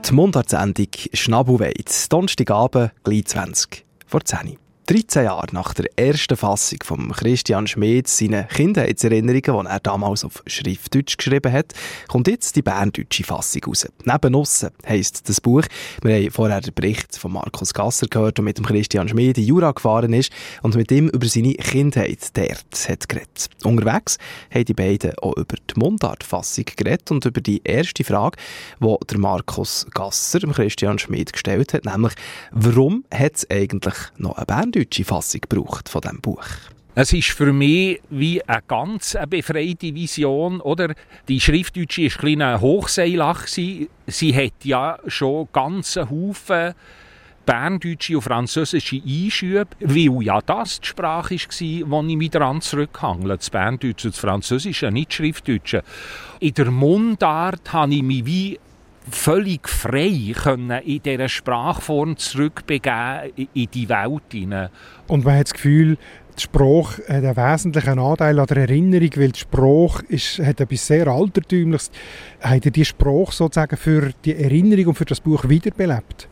Die Mundartsendung «Schnabelweit», Donnerstagabend, gleich 20 vor 10 Uhr. 13 Jahre nach der ersten Fassung von Christian Schmid, seinen Kindheitserinnerungen, die er damals auf Schriftdeutsch geschrieben hat, kommt jetzt die berndeutsche Fassung raus. «Neben Nussen» heisst das Buch. Wir haben vorher den Bericht von Markus Gasser gehört, der mit dem Christian Schmid in Jura gefahren ist und mit ihm über seine Kindheit dort hat geredet. Unterwegs haben die beiden auch über die Mundartfassung geredet und über die erste Frage, die der Markus Gasser dem Christian Schmid gestellt hat, nämlich, warum hat es eigentlich noch eine berndeutsche Fassung gebraucht von diesem Buch? Es ist für mich wie eine ganz befreite Vision, oder? Die Schriftdeutsche war ein kleiner Hochseilach. Sie hat ja schon ganzen Haufen berndeutsche und französische Einschübe, weil ja das die Sprache war, wo ich mich daran zurückhangle. Das Berndeutsche und das Französische, nicht das Schriftdeutsche. In der Mundart habe ich mich wie völlig frei können in dieser Sprachform zurückbegeben in die Welt hinein. Und man hat das Gefühl, die Sprache hat einen wesentlichen Anteil an der Erinnerung, weil die Sprache hat etwas sehr Altertümliches. Hat er die Sprache sozusagen für die Erinnerung und für das Buch wiederbelebt?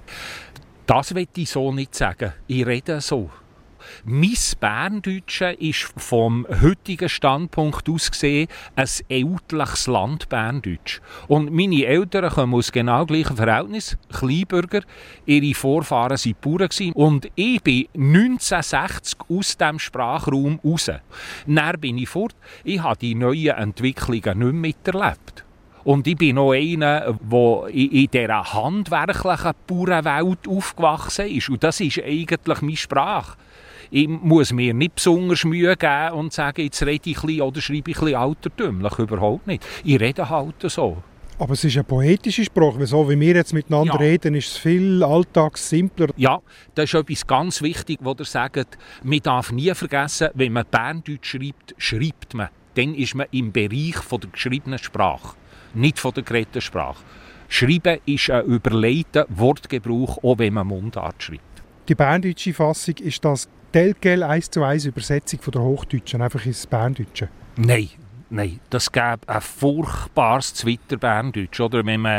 Das will ich so nicht sagen. Ich rede so. Mein Berndeutsche ist vom heutigen Standpunkt aus gesehen ein ältliches Landberndeutsch. Und meine Eltern kommen aus genau gleichem Verhältnis, Kleinbürger. Ihre Vorfahren waren Bauern. Und ich bin 1960 aus diesem Sprachraum raus. Dann bin ich fort. Ich habe die neuen Entwicklungen nicht miterlebt. Und ich bin auch einer, der in dieser handwerklichen Bauernwelt aufgewachsen ist. Und das ist eigentlich meine Sprache. Ich muss mir nicht besonders Mühe geben und sagen, jetzt rede ich ein bisschen oder schreibe ich ein bisschen altertümlich. Überhaupt nicht. Ich rede halt so. Aber es ist eine poetische Sprache, weil so wie wir jetzt miteinander reden, ist es viel alltagssimpler. Ja, das ist etwas ganz Wichtiges, was ihr sagt. Man darf nie vergessen, wenn man Berndeutsch schreibt, schreibt man. Dann ist man im Bereich von der geschriebenen Sprache, nicht von der geredeten Sprache. Schreiben ist ein überlegter Wortgebrauch, auch wenn man Mundart schreibt. Die berndeutsche Fassung ist das telquel 1:1 Übersetzung von der Hochdeutschen, einfach ins Berndeutsche. Nein, das gäbe ein furchtbares Twitter-Berndeutsch. Oder wenn man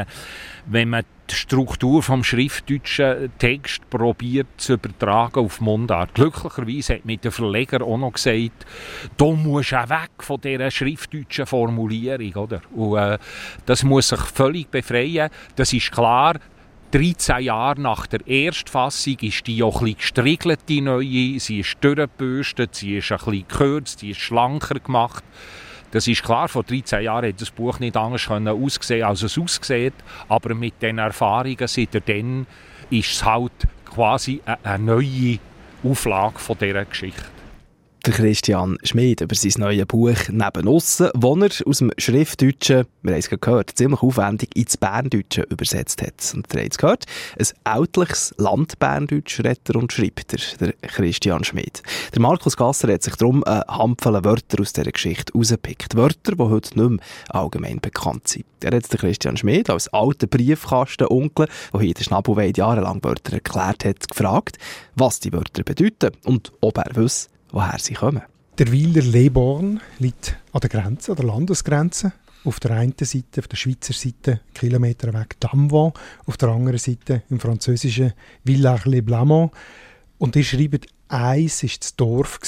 die Struktur vom schriftdeutschen Text probiert zu übertragen auf Mundart. Glücklicherweise hat mir der Verleger auch noch gesagt, du musst auch weg von dieser schriftdeutschen Formulierung. Oder? Und, das muss sich völlig befreien. Das ist klar. 13 Jahre nach der Erstfassung ist die auch ein bisschen gestriegelt, die neue. Sie ist durchgebürstet, sie ist ein bisschen gekürzt, sie ist schlanker gemacht. Das ist klar, vor 13 Jahren hätte das Buch nicht anders aussehen, als es aussieht. Aber mit den Erfahrungen seitdem ist es halt quasi eine neue Auflage von dieser Geschichte. Der Christian Schmid über sein neues Buch «Neben Nussen», das er aus dem Schriftdeutschen, wir haben es gehört, ziemlich aufwendig ins Berndeutsche übersetzt hat. Und ihr habt es gehört, ein ältliches Landberndeutsch redet und schreibt der Christian Schmid. Der Markus Gasser hat sich darum eine Handvoll Wörter aus dieser Geschichte rausgepickt. Wörter, die heute nicht mehr allgemein bekannt sind. Er hat den Christian Schmid als alten Briefkastenonkel, der hier in der Schnabelweit jahrelang Wörter erklärt hat, gefragt, was die Wörter bedeuten und ob er wisse, woher sie kommen. Der Weiler Leborn liegt an der Grenze, an der Landesgrenze. Auf der einen Seite, auf der Schweizer Seite, Kilometer weg Damvant, auf der anderen Seite im französischen Villars-les-Blamont. Und die schreiben, «Eis war das Dorf,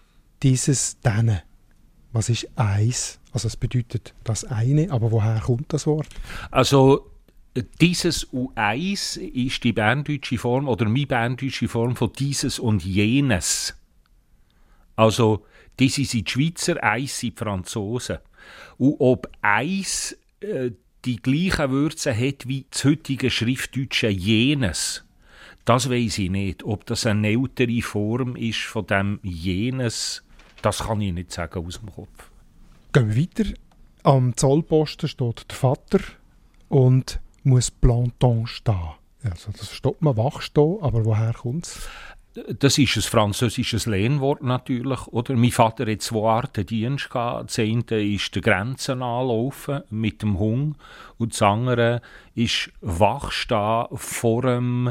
dieses denen». Was ist «Eis»? Also es bedeutet das eine, aber woher kommt das Wort? Also «dieses» und «Eis» ist die berndeutsche Form oder meine berndeutsche Form von «dieses» und «jenes». Also, diese sind die Schweizer, Eis sind die Franzosen. Und ob Eis die gleichen Würze hat wie das heutige Schriftdeutsche «jenes», das weiss ich nicht. Ob das eine ältere Form ist von dem «jenes», das kann ich nicht sagen aus dem Kopf. Gehen wir weiter. Am Zollposten steht der Vater und muss planton stehen. Also das versteht man, wach stehen, aber woher kommt es? Das ist ein französisches Lehnwort natürlich. Oder? Mein Vater hat 2 Arten Dienst gehabt. Das eine ist die Grenzen anlaufen mit dem Hund und das andere ist wachstehen vor dem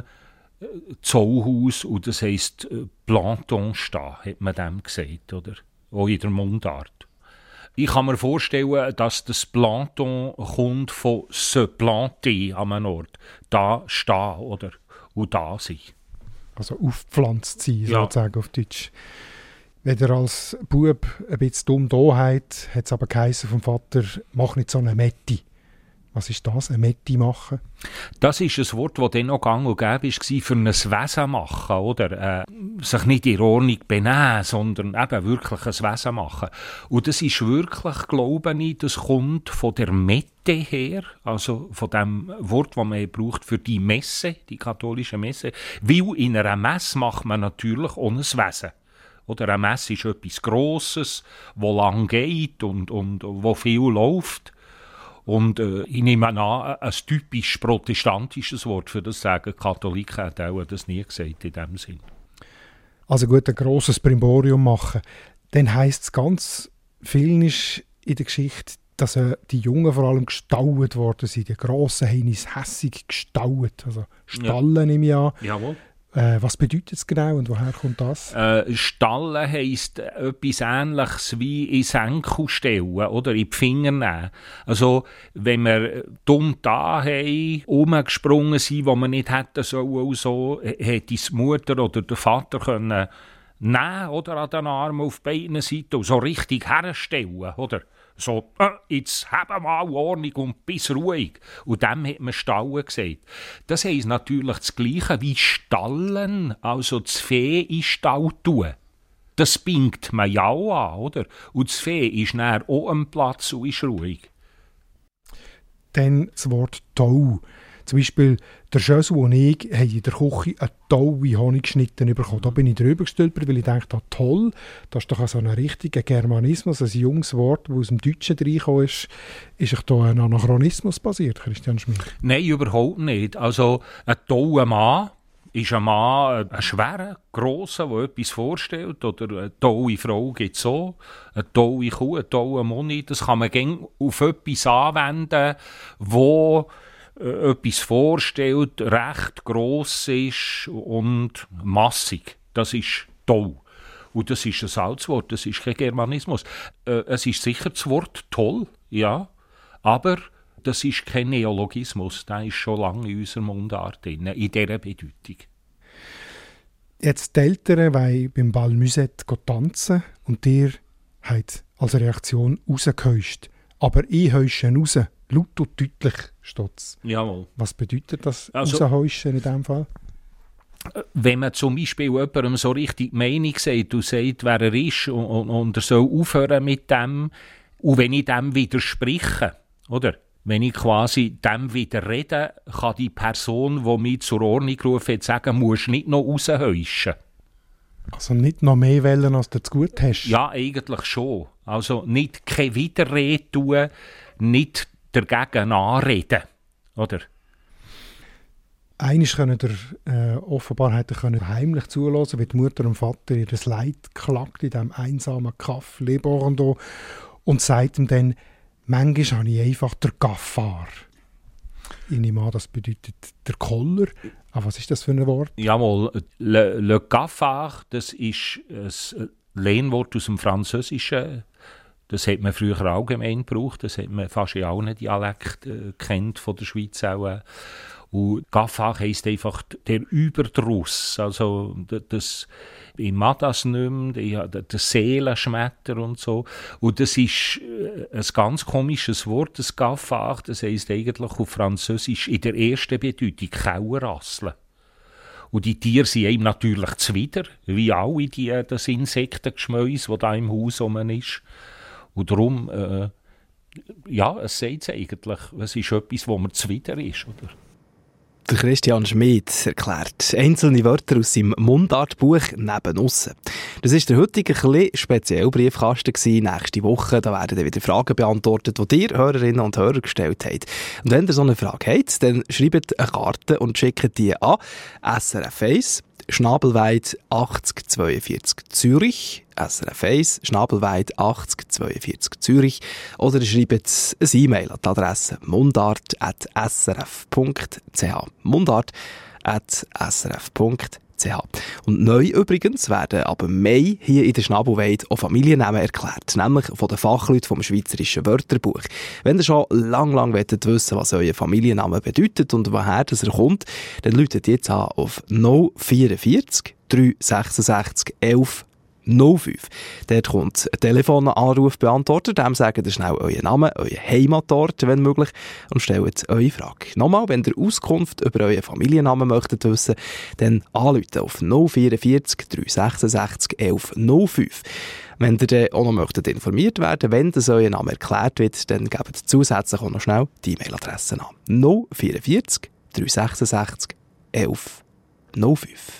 Zollhaus und das heisst Planton stehen, hat man dem gesagt, oder? Auch in der Mundart. Ich kann mir vorstellen, dass das Planton kommt von «se planter» an einem Ort. Da stehen oder und da sein. Also aufgepflanzt sein, Ja. sozusagen auf Deutsch. Wenn er als Bub ein bisschen dumm da hat, hat es aber geheißen vom Vater, mach nicht so eine Metti. Was ist das, eine Metti machen? Das ist ein Wort, das dann noch gang und gäbe war, für ein Wesen machen, oder? Sich nicht in Ordnung benehmen, sondern eben wirklich ein Wesen machen. Und das ist wirklich, glaube ich, das kommt von der Mette her, also von dem Wort, das man braucht für die Messe, die katholische Messe. Weil in einer Messe macht man natürlich auch ein Wesen. Oder eine Messe ist etwas Grosses, das lang geht und wo viel läuft. Und ich nehme an, ein typisch protestantisches Wort für das sagen. Katholiken hat auch das nie gesagt in dem Sinn. Also gut, ein grosses Brimborium machen. Dann heisst es ganz viel ist in der Geschichte, dass die Jungen vor allem gestaut worden sind. Die Grossen haben uns hässig gestaut. Also Stallen nehme ich an. Jawohl. Was bedeutet es genau und woher kommt das? Stallen heisst etwas Ähnliches wie in Senkel stellen oder in die Finger nehmen. Also, wenn wir dumm da haben, rumgesprungen sind, wo man nicht hätte sollen, so, hätte die Mutter oder der Vater können nehmen oder an den Armen auf beiden Seiten und so richtig herstellen, oder? So, jetzt haben mal Ordnung und bis ruhig. Und dem hat man Stallen gesagt. Das heisst natürlich das Gleiche wie Stallen, also das Vieh in Stall tun. Das bingt man ja auch an, oder? Und das Vieh ist dann auch am Platz und ist ruhig. Dann das Wort «Tau». Zum Beispiel der Schössel und ich haben in der Küche eine tolle Honig geschnitten bekommen. Da bin ich drüber gestolpert, weil ich dachte, toll, das ist doch so ein richtiger Germanismus, ein junges Wort, das aus dem Deutschen reingekommen ist. Ist doch da ein Anachronismus passiert, Christian Schmid? Nein, überhaupt nicht. Also ein toller Mann ist ein Mann, ein schwerer, grosser, der etwas vorstellt. Oder eine tolle Frau gibt es so. Eine tolle Kuh, ein toller Moni. Das kann man gerne auf etwas anwenden, wo etwas vorstellt, recht gross ist und massig. Das ist toll. Und das ist ein altes Wort, das ist kein Germanismus. Es ist sicher das Wort toll, ja, aber das ist kein Neologismus. Das ist schon lange in unserer Mundart drin, in dieser Bedeutung. Jetzt die Eltern wollen beim Bal Musette tanzen und ihr habt als Reaktion rausgehäuscht. Aber ich heusche raus. Laut und deutlich steht's. Jawohl. Was bedeutet das Also, raushäuschen in diesem Fall? Wenn man zum Beispiel jemandem so richtig die Meinung sagt und sagt, wer er ist und er soll aufhören mit dem, und wenn ich dem widerspreche, oder? Wenn ich quasi dem widerrede, kann die Person, die mich zur Ordnung gerufen hat, sagen, musst nicht noch raushäuschen. Also nicht noch mehr wählen, als du zu gut hast? Ja, eigentlich schon. Also nicht keine Widerrede tun, nicht dagegen anreden, oder? Eines können Offenbarheiten heimlich zulassen, wie die Mutter und Vater ihr das Leid klagt in diesem einsamen Kaff Le Bordeaux und sagt ihm dann, manchmal habe ich einfach den Gaffar. Ich nehme an, das bedeutet der Koller. Aber was ist das für ein Wort? Jawohl, le Gaffard, das ist ein Lehnwort aus dem Französischen. Das hat man früher allgemein gebraucht, das hat man fast in allen Dialekten kennt von der Schweiz auch. Und Gaffard heisst einfach der Überdruss, also das, ich mag das nicht mehr, der Seelenschmetter und so. Und das ist ein ganz komisches Wort, das Gaffard, das heisst eigentlich auf Französisch in der ersten Bedeutung Kauerrasseln. Und die Tiere sind ihm natürlich zuwider, wie alle das Insektengeschmäus, das da im Haus rum ist. Und darum, ja, es sagt es eigentlich, es ist etwas, wo mir zuwider ist, oder? Der Christian Schmid erklärt einzelne Wörter aus seinem Mundartbuch «Neben aussen». Das war der heutige ein spezielle Briefkasten gewesen. Nächste Woche da werden dann wieder Fragen beantwortet, die ihr Hörerinnen und Hörer gestellt habt. Und wenn ihr so eine Frage habt, dann schreibt eine Karte und schickt die an SRF 1, Schnabelweit 8042 Zürich, SRF 1, Schnabelweit 8042 Zürich, oder schreibt ein E-Mail an die Adresse mundart@srf.ch. mundart@srf.ch. Und neu übrigens werden ab Mai hier in der Schnabelweide auch Familiennamen erklärt, nämlich von den Fachleuten vom Schweizerischen Wörterbuch. Wenn ihr schon lang wissen, was euer Familienname bedeutet und woher er kommt, dann läutet jetzt an auf 044 366 11 05. Dort kommt ein Telefonanrufbeantworter, dem sagt ihr schnell euren Namen, euren Heimatort, wenn möglich, und stellt eure Frage. Nochmal, wenn ihr Auskunft über euren Familiennamen möchtet wissen, dann anrufen auf 044 366 11 05. Wenn ihr dann auch noch möchtet informiert werden, wenn das euer Name erklärt wird, dann gebt zusätzlich auch noch schnell die E-Mail-Adresse an. 044 366 11 05.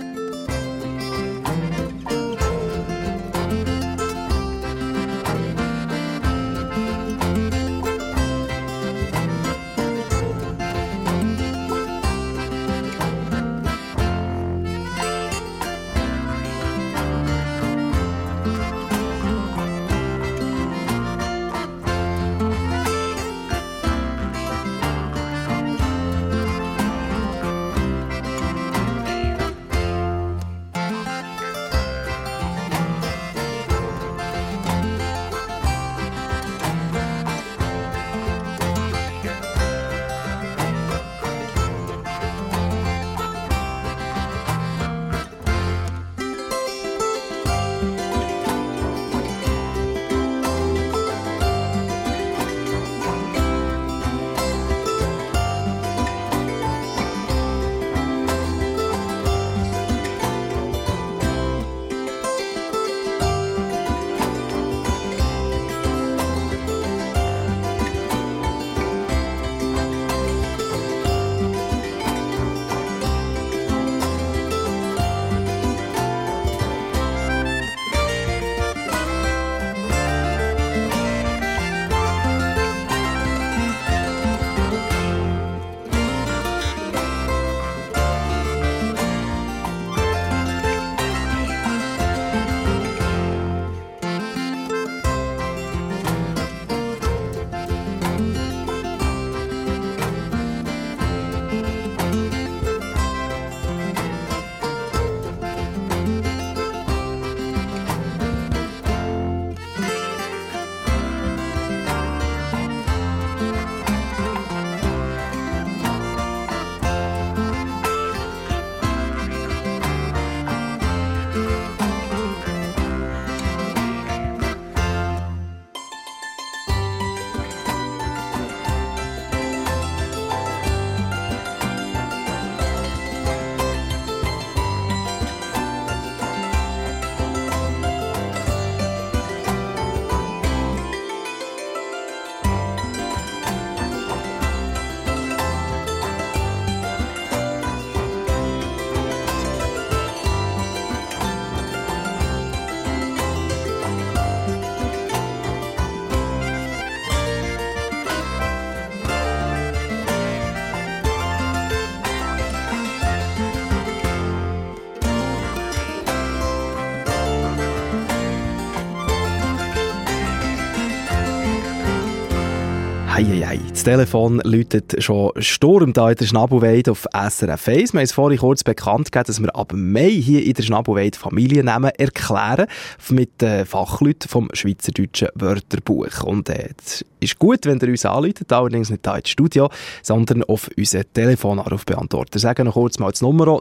Das Telefon läutet schon Sturm da in der Schnabelweide auf SRF 1. Wir haben es vorhin kurz bekannt gegeben, dass wir ab Mai hier in der Schnabelweide Familiennamen erklären mit den Fachleuten vom Schweizerdeutschen Wörterbuch. Und es ist gut, wenn ihr uns anruft, allerdings nicht hier ins Studio, sondern auf unseren Telefonanrufbeantworter. Sagen noch kurz mal das Nummer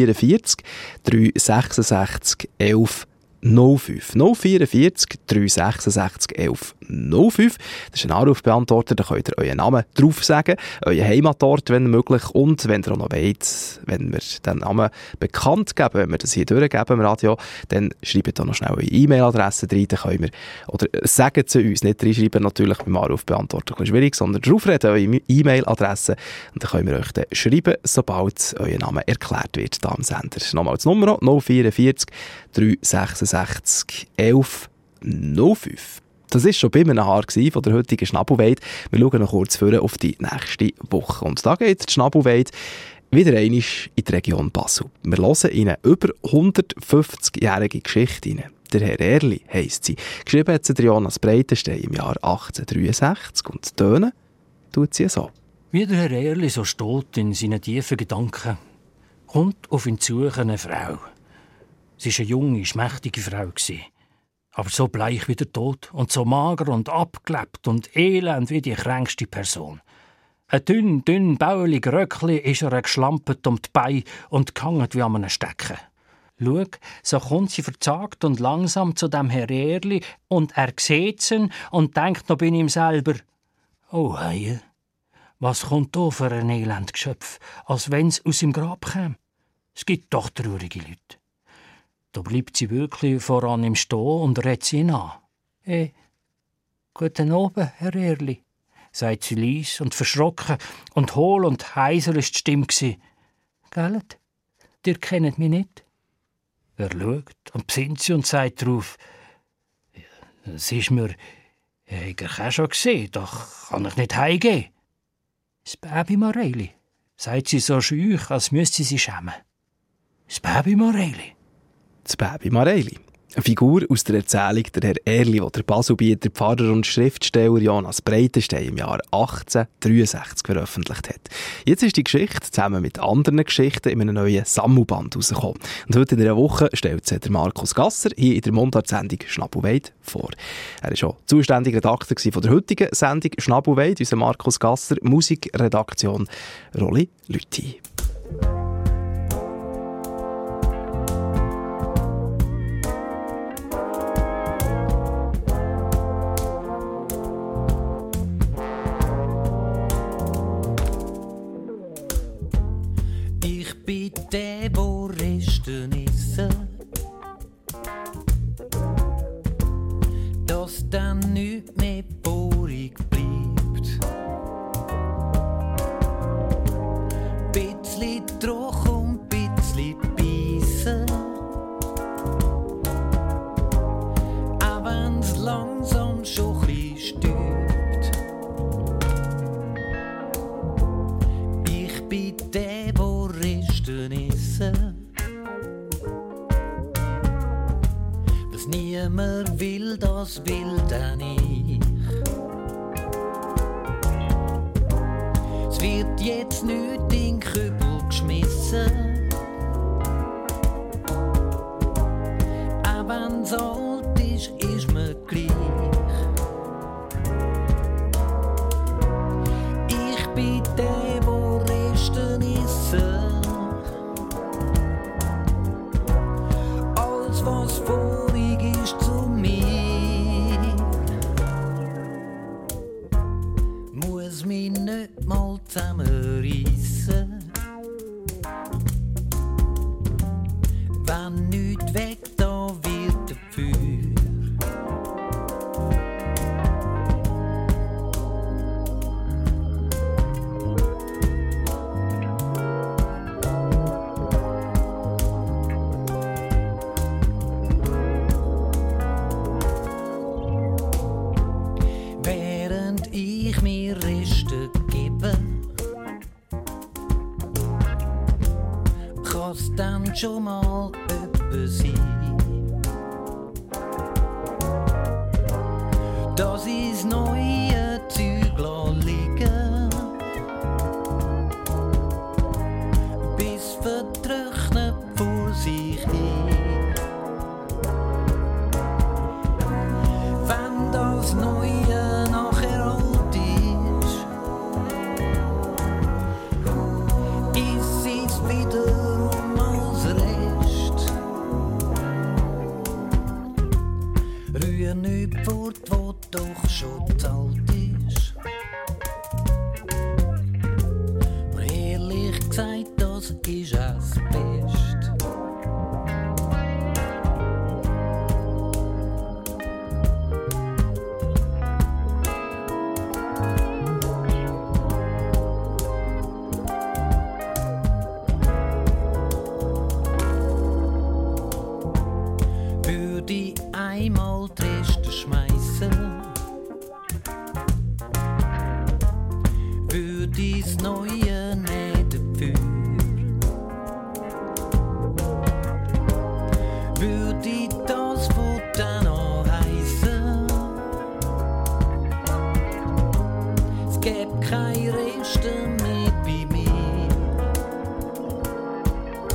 044 366 11 05. 044 366 11 05. Das ist ein Anrufbeantworter, da könnt ihr euren Namen drauf sagen, euren Heimatort, wenn möglich, und wenn ihr auch noch wollt, wenn wir den Namen bekannt geben, wenn wir das hier durchgeben im Radio, dann schreibt da noch schnell eure E-Mail-Adresse rein, dann können wir, oder sagen zu uns, nicht reinschreiben natürlich beim Anrufbeantworter, ein bisschen schwierig, sondern draufreden, eure E-Mail-Adresse, und dann können wir euch dann schreiben, sobald euer Name erklärt wird, da am Sender. Nochmal das Nummer 044 366 11 05. Das war schon bei einem Haar von der heutigen Schnabelweide. Wir schauen noch kurz vor auf die nächste Woche. Und da geht die Schnabelweide wieder einmal in die Region Basel. Wir hören in eine über 150-jährige Geschichte rein. Der Herr Erli heisst sie. Geschrieben hat sie Jonas Breitenstein im Jahr 1863 und tönen tut sie so. Wie der Herr Erli so steht in seinen tiefen Gedanken, kommt auf ihn zu eine Frau. Sie war eine junge, schmächtige Frau, aber so bleich wie der Tod und so mager und abgelebt und elend wie die kränkste Person. Ein dünn, bauliger Röckli ist er geschlampet um die Beine und gehangen wie an einem Stecken. Schau, so kommt sie verzagt und langsam zu dem Herr Erli und er sieht ihn und denkt noch bei ihm selber: «Oh Heie, was kommt da für ein elend Geschöpf, als wenn's aus dem Grab käme? Es gibt doch traurige Leute.» Da bleibt sie wirklich voran ihm stehen und redet ihn an. «Hey, guten Abend, Herr Erli», sagt sie leis und verschrocken, und hohl und heiser war die Stimme. «Gellet, ihr kennt mich nicht?» Er schaut und besinnt sie und sagt darauf: «Das ist mir eigentlich auch schon gesehen, doch kann ich nicht heimgehen.» «Das Baby Mareili», sagt sie so schüch, als müsste sie sich schämen. «Das Baby Mareili.» Das Baby Mareili. Eine Figur aus der Erzählung der Herr Erli, die der Baselbieter Pfarrer und Schriftsteller Jonas Breitenstein im Jahr 1863 veröffentlicht hat. Jetzt ist die Geschichte zusammen mit anderen Geschichten in einem neuen Sammelband rausgekommen. Und heute in einer Woche stellt sie der Markus Gasser hier in der Mundart-Sendung «Schnabelweid» vor. Er war auch zuständiger Redakteur von der heutigen Sendung «Schnabelweid», unser Markus Gasser, Musikredaktion Rolli Lüthi. Der, wo Resten essen, dass dann nichts mehr borig bleibt. Bitzli troch und bitzli beißen, auch wenn's langsam schon chli stirbt. Ich bin der, wo Resten essen, was niemand will, das will dann ich. Es wird jetzt nicht in den Kübel geschmissen, auch wenn's alt ist mir gleich. Ich bin der, wo Resten essen, alles was vorig ist zu mir, muss mich nicht mal zusammenreissen, wenn nichts weg da wird dafür. Während ich mir Reste gebe, kann's dann schon mal öppe sein, dass ich's neue Zeug liegen, bis vertrocknet vor sich hin. Wenn das Neue nachher alt ist, ist es wiederum als Rest. Rühr nicht fort, wo doch schon zu alt ist. Und ehrlich gesagt, das ist das Beste. Würde ich einmal die Reste schmeißen, würde ich's Neue nicht dafür, würde ich das von dann an heissen, es gäbe keine Reste mehr bei mir.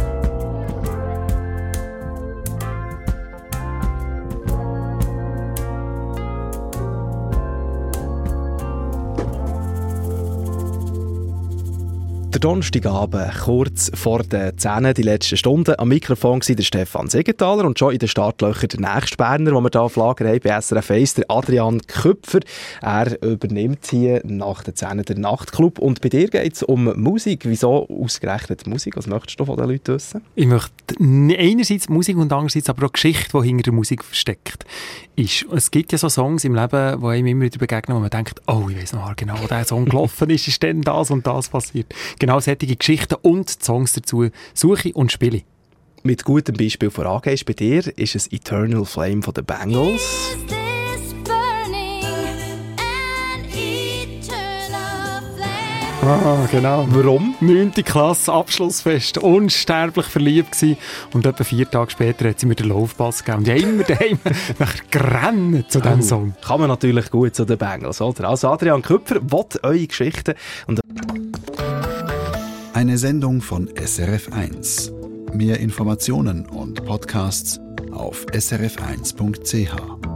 Der Donnerstagabend, kurz vor den 10, die letzten Stunden. Am Mikrofon war der Stefan Segenthaler und schon in den Startlöchern der nächste Berner, den wir hier auf Lager haben, bei SRF 1, der Adrian Köpfer. Er übernimmt hier nach den 10 den Nachtclub. Und bei dir geht es um Musik. Wieso ausgerechnet Musik? Was möchtest du von den Leuten wissen? Ich möchte einerseits Musik und andererseits aber auch Geschichte, die hinter der Musik versteckt ist. Es gibt ja so Songs im Leben, die einem immer wieder begegnen, wo man denkt, oh, ich weiss noch genau, wo der Song gelaufen ist dann das und das passiert. Genau solche Geschichten und Songs dazu suche und spiele. Mit gutem Beispiel vorangehst bei dir ist es «Eternal Flame» von den Bangles. Ah, genau. Warum? 9. Klasse, Abschlussfest, unsterblich verliebt gewesen. Und etwa 4 Tage später hat sie mir den Laufpass gegeben. Und ich habe immer daheim gerannt zu diesem Song. Kann man natürlich gut zu den Bangles, oder? Also Adrian Köpfer, was eure Geschichten? Und Eine Sendung von SRF 1. Mehr Informationen und Podcasts auf srf1.ch.